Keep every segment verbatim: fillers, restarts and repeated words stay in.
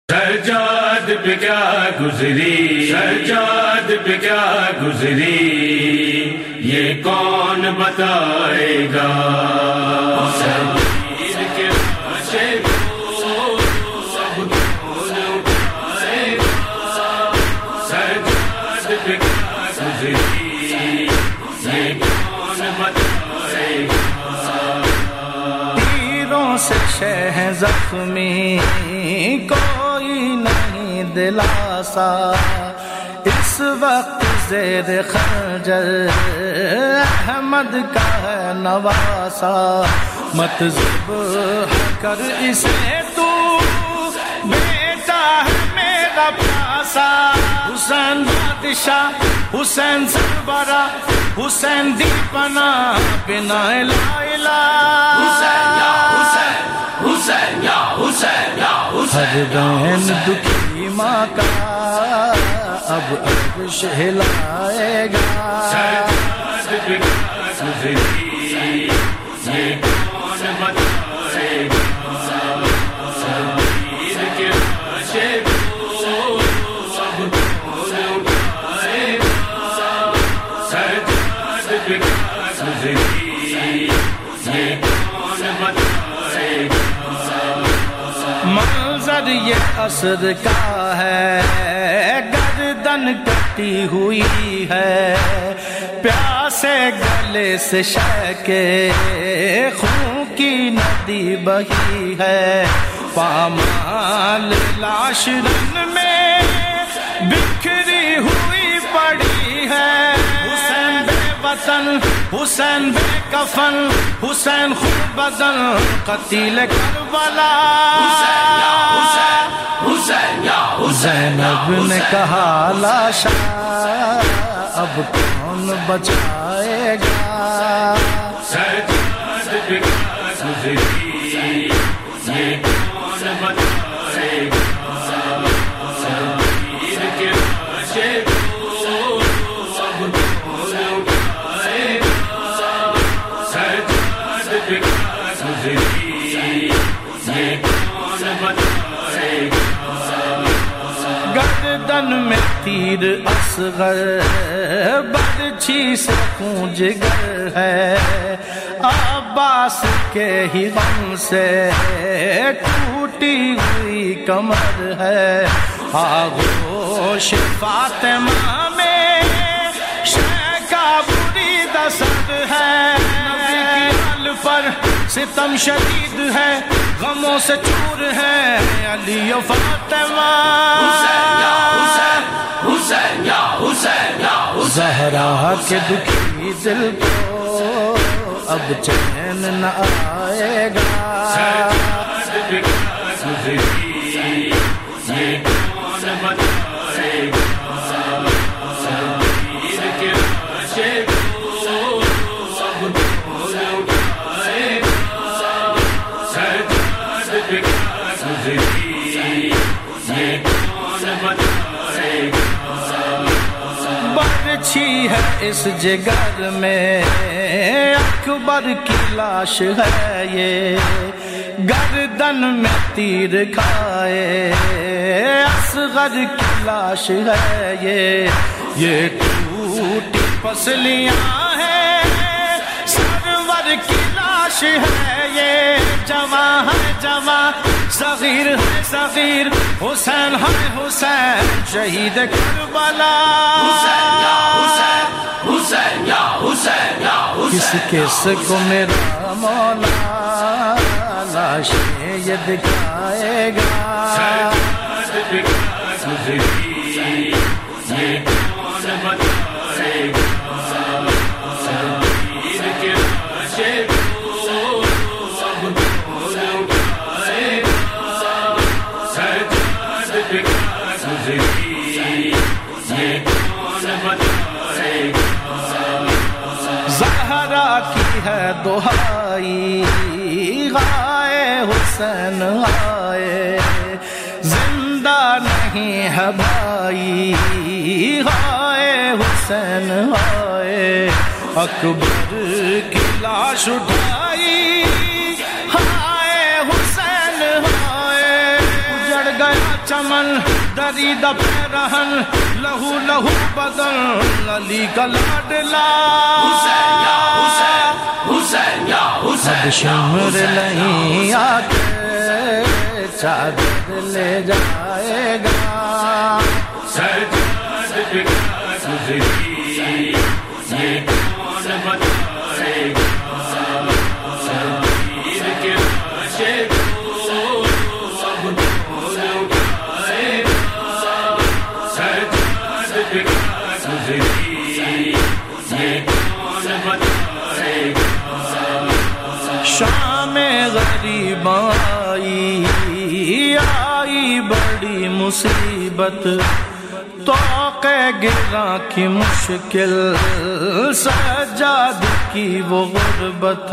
سجاد پہ کیا گزری، سجاد پہ کیا گزری، یہ کون بتائے گا؟ سجید کے لاشے کو سب کون اٹھائے گا؟ سجاد پہ کیا گزری، یہ کون بتائے گا؟ تیروں سے شہ زخمی کوئی نہیں دلاسا، اس وقت زیر خنجر احمد کا ہے نواسا، مت ذبح کر اسے تو بیٹا ہے میرا پیاسا، حسین بادشاہ، حسین سربراہ، حسین دی پناہ، بنا لا الہ، حسین یا حسین، حسین یا حسین یا حسین، ہر بہن دکھی ماں کا اب عرش ہلائے گا۔ سجاد پہ کیا گزری، یہ کون بتائے گا؟ سجید کے لاشے کو سب کون اٹھائے گا؟ سجاد پہ کیا گزری، یہ کون بتائے گا؟ منظر یہ عصر کا ہے، گردن کٹی ہوئی ہے، پیاسے گلے سے شہ کے خون کی ندی بہی ہے، پامال لاش رن میں بکھری ہوئی پڑی ہے، حسین بے وطن، حسین بے کفن، حسین خون بدن، قتیل کربلا، حسین یا حسین، زینب نے کہا لاشا اب کون بچائے گا؟ سجاد پہ کیا گزری، یہ کون بتائے گا؟ سجید کے لاشے کو سب کون اٹھائے گا؟ سجاد پہ کیا گزری، یہ کون بتائے گا؟ گردن میں تیر اصغر، برچھی سے خون جگر ہے، عباس کے ہی غم سے ٹوٹی ہوئی کمر ہے، آغوش فاطمہ میں شہ کا بری دست ہے، نبی کی حال پر ستم شدید ہے، غموں سے چور ہے علی و فاطمہ، حسین یا حسین، حسین یا حسین یا حسین، زہرا کے دکھی دل کو اب چین نہ آئے گا۔ سجاد پہ کیا گزری، یہ کون بتائے گا؟ سجید کے لاشے کو سب کون اٹھائے گا؟ سجاد پہ کیا گزری، یہ کون بتائے گا؟ برچھی ہے اس جگر میں اکبر کی لاش ہے، یہ گردن میں تیر کھائے اصغر کی لاش ہے، یہ یہ ٹوٹی پسلیاں ہیں سرور کی لاش ہے، یہ جواں ہے جواں، صغیر ہے صغیر، حسین ہے حسین شہید کربلا، حسین یا حسین، حسین یا حسین یا حسین، کس کس کو میرا مولا لاشیں یہ دکھائے گا؟ سجاد پہ کیا گزری، یہ کون بتائے گا؟ سجید کے لاشے کو سب کون اٹھائے گا؟ سجاد پہ کیا گزری، یہ کون بتائے گا؟ زہرا کی ہے دہائی، غائے حسین آئے، زندہ نہیں ہے بھائی، غائے حسین آئے، اکبر کی لاش اٹھائی، ہائے حسین ہائے، اجڑ گیا چمن دریدہ پیرہن لہو لہو بدن علی کا لاڈلا حسین یا حسین حسین یا حسین اب شمر نہیں آتے چادر لے جائے گا سجاد پہ گزری یہ کون بتائے گا شبیر کے لاشے کو اب کون اٹھائے گا سجاد پہ گزری یہ کون بتائے گا شام غریب آئی آئی بڑی مصیبت توق گراں کی مشکل سجاد کی وہ غربت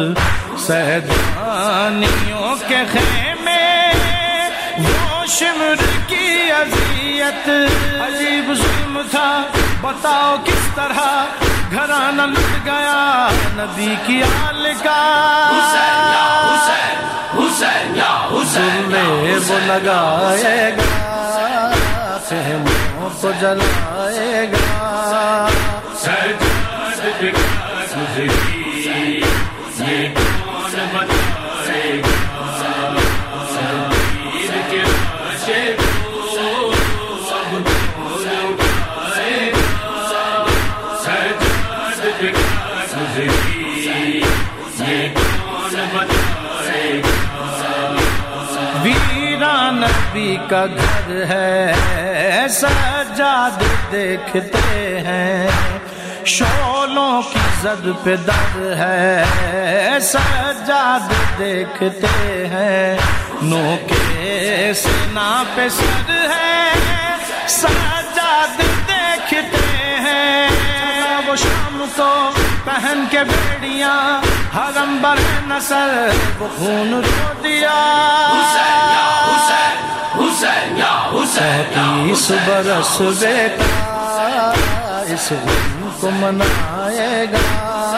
سیدانیوں کے خیمے وہ شمر کی اذیت عجیب ظلم تھا بتاؤ کس طرح گھرانہ لٹ گیا نبی کی آل کا حسین یا حسین حسین یا حسین یا وہ لگائے گا خیموں کو جلائے گا سجاد پہ گزری یہ کون بتائے گا شبیر کے لاشے کو اب کون اٹھائے گا سجاد پہ گزری یہ کون بتائے گا ویران نبی کا گھر ہے سجاد دیکھتے ہیں شعلوں کی زد پہ در ہے سجاد دیکھتے ہیں نو کے سنا پہ سر ہے سجاد دیکھتے ہیں وہ شام کو پہن کے بیڑیاں حرم بر نصر وہ خون رو دیا حسین یا حسین حسین یا حسین یا تیس برس بیٹا اس غم کو منائے گا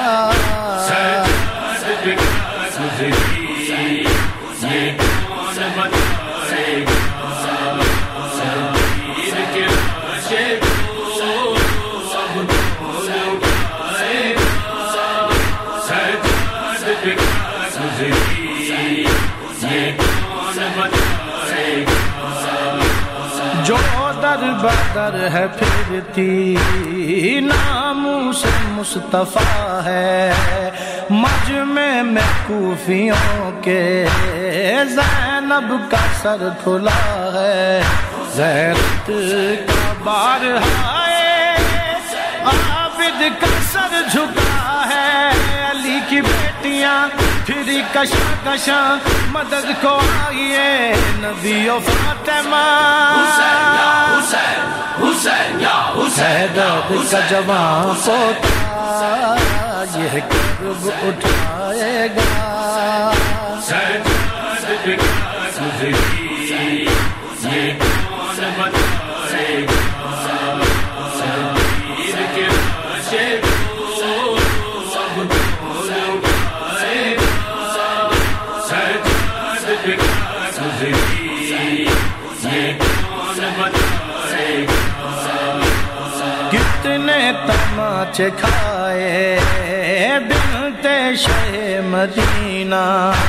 سجاد پہ گزری یہ کون بتائے گا شبیر کے لاشے کو اب کون اٹھائے گا سجاد پہ گزری یہ کون بتائے گا جو در بدر ہے پھرتی ناموس مصطفیٰ ہے مجمع میں کوفیوں کے زینب کا سر کھلا ہے غیرت کا بار ہے عابد کا سر جھکا ہے علی کی بیٹیاں پھری کشاں کشاں مدد کو آئیے نبی و فاطمہ حسین یا حسین حسین یا حسین یا حیدر کا جوان پوتا یہ کرب اٹھائے گا سجاد پہ گزری یہ کون بتائے گا شبیر کے لاشے کو اب کون اٹھائے گا سجاد پہ گزری یہ کون بتائے گا کتنے تماچے کھائے بنت شہ مدینہ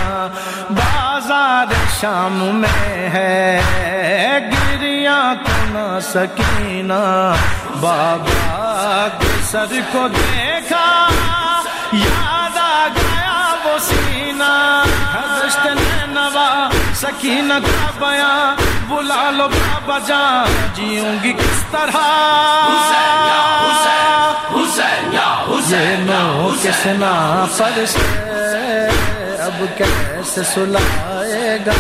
بازار شام میں ہے گریاں کنا سکینہ بابا کے سر کو دیکھا یاد آ گیا وہ سینہ حضرت نینوا سکینہ کا بیان بلا لو بابا جان جیوں گی کس طرح حسین یا حسین حسین یا یہ حسین یا نو حسین کس نا پر سے اب کیسے سلائے گا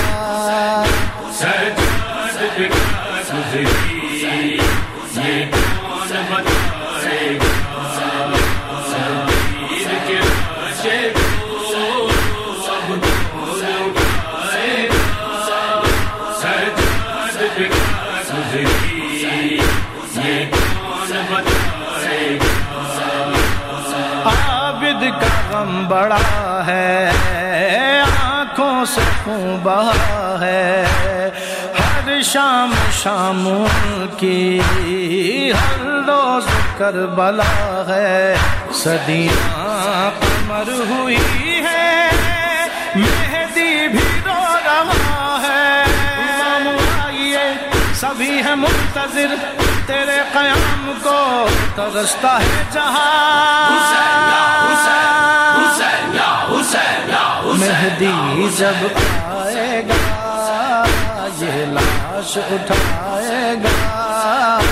سجاد پہ گزری یہ کون بتائے گا شبیر کے لاشے کو اب کون اٹھائے گا سجاد پہ گزری یہ کون بتائے گا عابد کا غم بڑا ہے آنکھوں سے خون بہا ہے ہر شام شام کی ہر روز کربلا ہے، صدیاں قمر ہوئی ہے، مہدی بھی رو رہا ہے۔ امام آئیے سبھی ہے منتظر، تیرے قیام کو ترستا ہے جہاں۔ مہدی جب آئے گا یہ لاش اٹھائے گا،